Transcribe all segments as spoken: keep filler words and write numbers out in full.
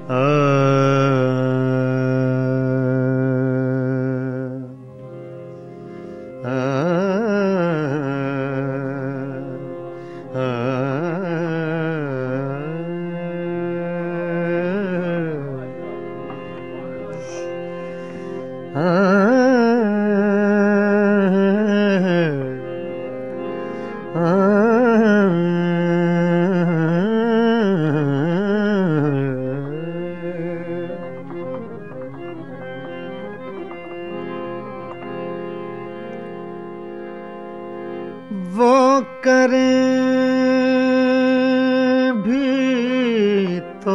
आ, आ, आ, वो करें भी तो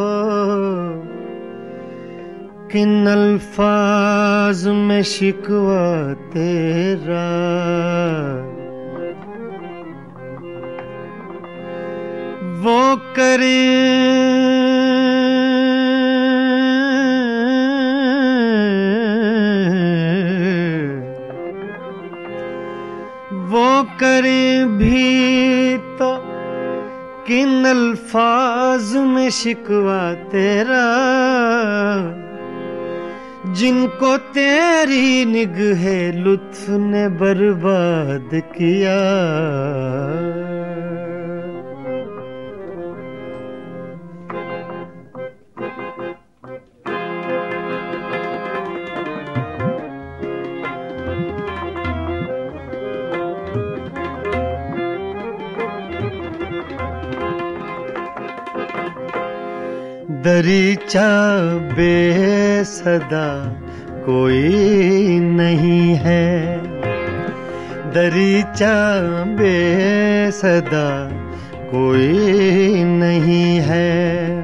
किन अल्फाज में शिकवा तेरा, वो करें वो करें भी तो किन अल्फाज में शिकवा तेरा, जिनको तेरी निगाहे लुत्फ ने बर्बाद किया। दरीचा बेसदा कोई नहीं है, दरीचा बेसदा कोई नहीं है,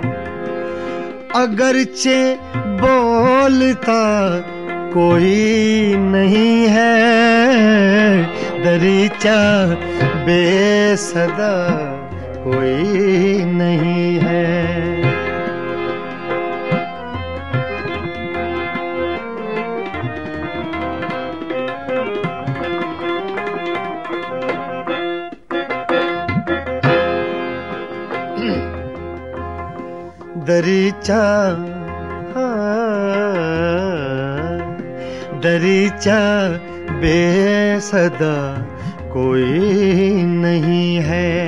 अगरचे बोलता कोई नहीं है, दरीचा बेसदा कोई नहीं है। दरीचा दरीचा बेसदा कोई नहीं है,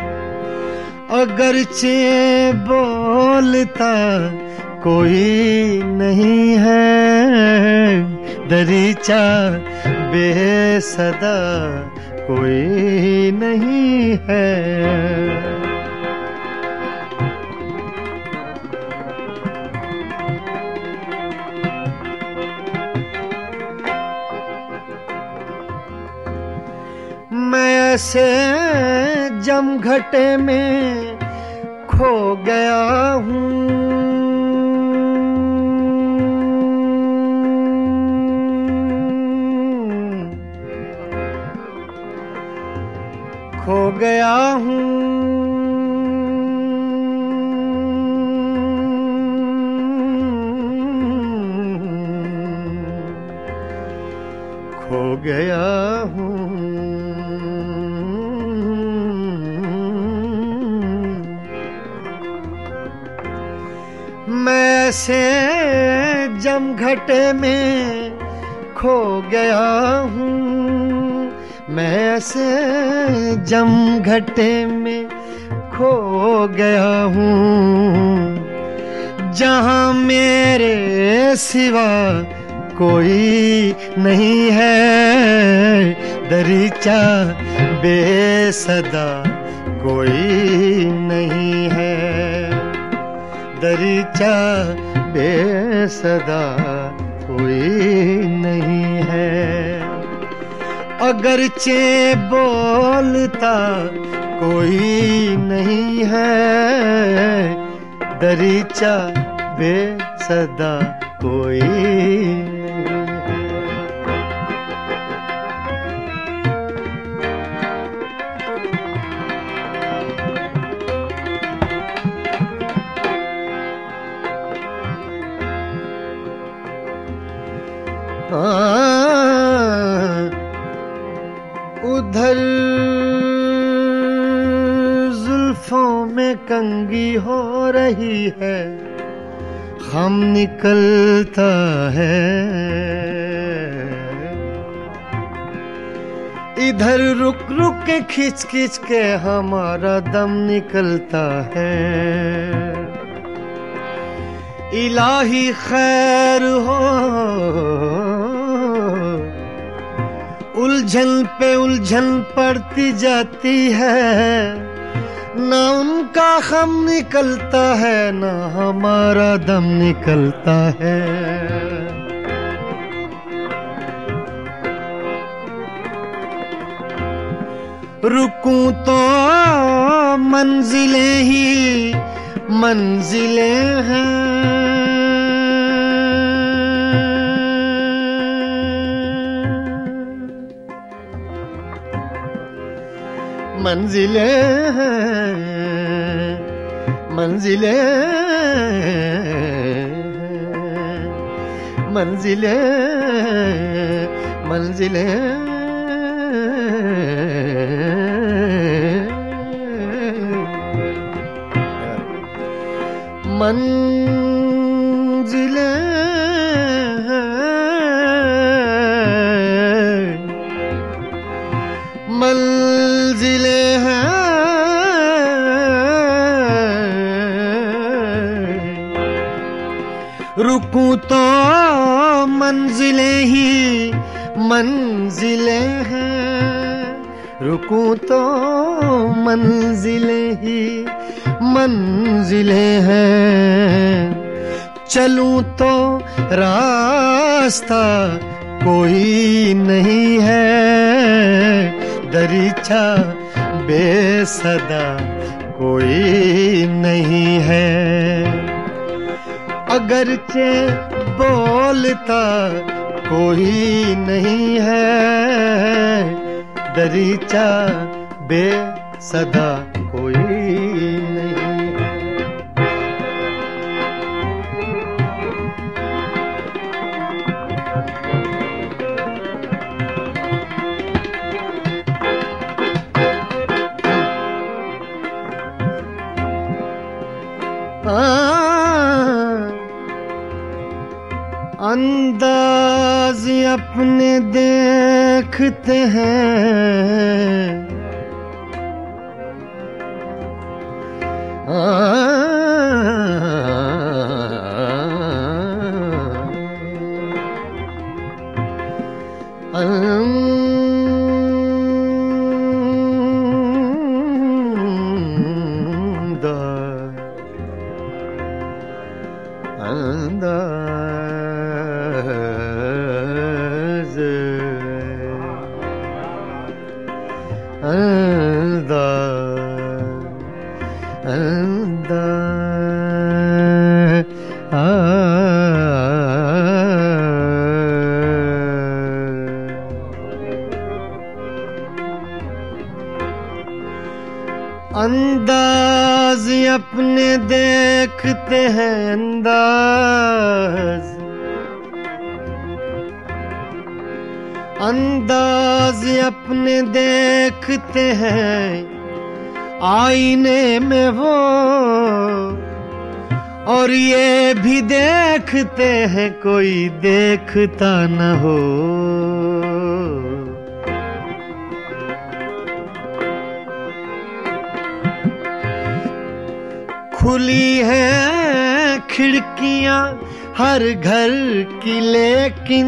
अगरचे बोलता कोई नहीं है, दरीचा बेसदा कोई नहीं है। मैं ऐसे जमघटे में खो गया हूँ, खो गया हूँ, खो गया हूँ। मैं ऐसे जमघटे में खो गया हूँ, मैं ऐसे जमघटे में खो गया हूँ, जहाँ मेरे सिवा कोई नहीं है, दरीचा बेसदा कोई नहीं है, दरीचा बेसदा कोई नहीं है, अगरचे बोलता कोई नहीं है, दरीचा बेसदा कोई नहीं है। उधर जुल्फों में कंगी हो रही है, हम निकलता है, इधर रुक रुक के खिंच खिंच के हमारा दम निकलता है। इलाही खैर हो, उलझन पे उलझन पड़ती जाती है, ना उनका हम निकलता है ना हमारा दम निकलता है। रुकूं तो मंजिलें ही मंजिलें हैं, मंजिलें हैं, मंजिलें मंजिलें मंजिलें मंजिलें मंजिलें हैं, रुकूं तो मंजिलें ही मंजिलें हैं, रुकूं तो मंजिलें ही मंजिलें हैं। चलूं तो रास्ता कोई नहीं है, दरीचा बेसदा कोई नहीं है। अगरचे बोलता कोई नहीं है, दरीचा बेसदा कोई नहीं है। अंदाज अपने देखते हैं, अंदाज अंदाज अंदाज अपने देखते हैं, अंदाज अंदाज अपने देखते हैं, आईने में वो और ये भी देखते हैं कोई देखता न हो। खुली हैं खिड़कियां हर घर की, लेकिन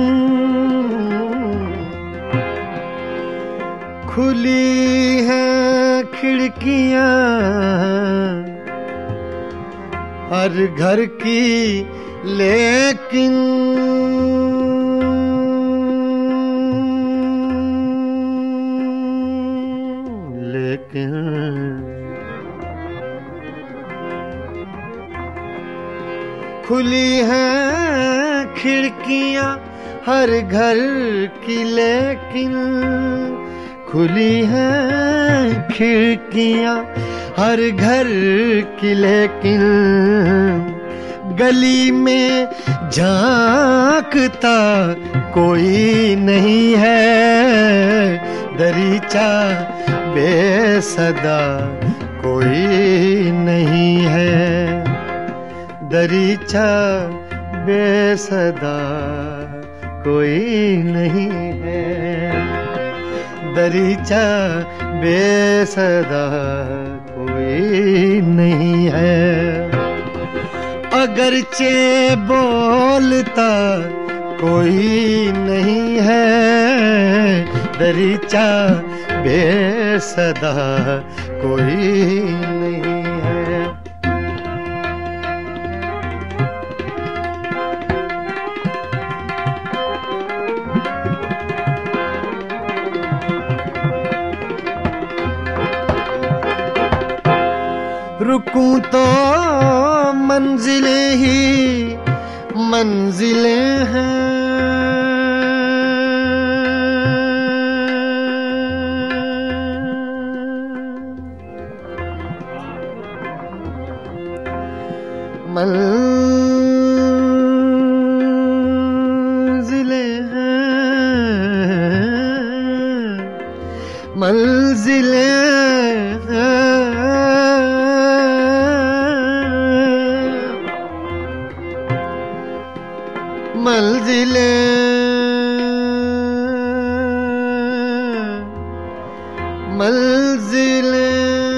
खुली हैं खिड़कियां हर घर की, लेकिन लेकिन खुली हैं खिड़कियां हर घर की, लेकिन खुली हैं खिड़कियां हर घर की, लेकिन गली में झांकता कोई नहीं है, दरीचा बेसदा कोई नहीं है। दरीचा बेसदा कोई नहीं है, दरीचा बेसदा कोई नहीं है। अगरचे बोलता कोई नहीं है, दरीचा बेसदा कोई नहीं है। रुकूं तो मंजिलें ही मंजिलें हैं, मंजिलें हैं, मंजिलें मंजिलें मंजिलें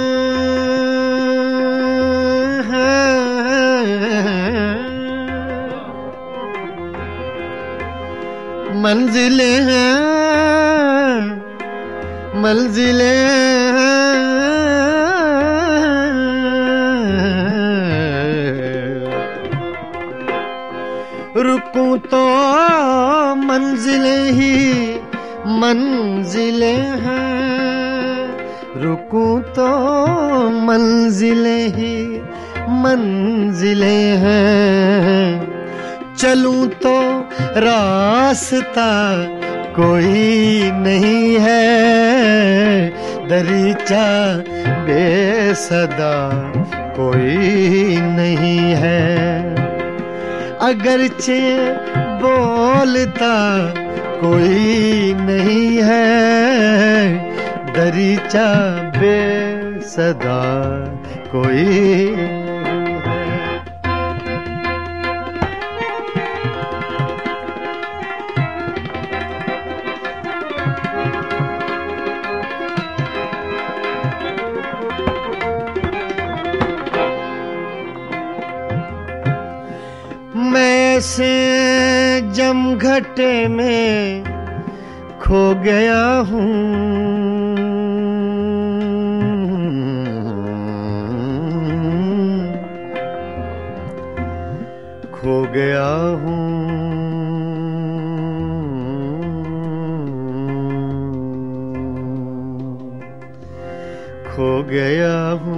मंजिलें हैं, मंजिलें रुकूं तो मंजिलें ही मंजिलें हैं, रुकूं तो मंजिलें ही मंजिलें हैं। चलूं तो रास्ता कोई नहीं है, दरीचा बेसदा कोई नहीं है। अगरचे बोलता कोई नहीं है, दरीचा बेसदा कोई नहीं है। मैं से जमघटे में खो गया हूँ, खो गया हूँ, खो गया हूँ,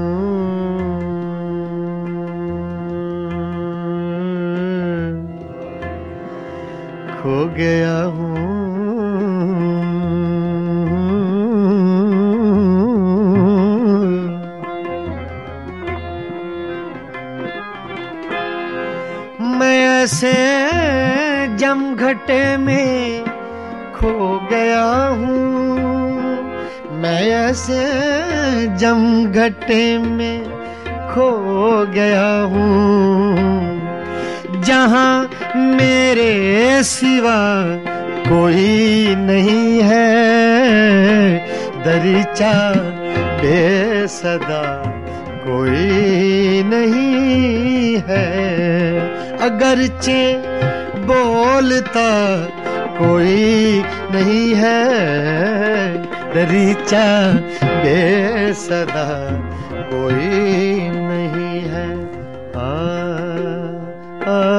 खो गया हूँ। मैं ऐसे जमघटे में खो गया हूँ, मैं ऐसे जमघटे में खो गया हूँ, जहाँ मेरे सिवा कोई नहीं है, दरीचा बेसदा कोई नहीं है। अगरचे बोलता कोई नहीं है, दरीचा बेसदा कोई नहीं है। आ, आ,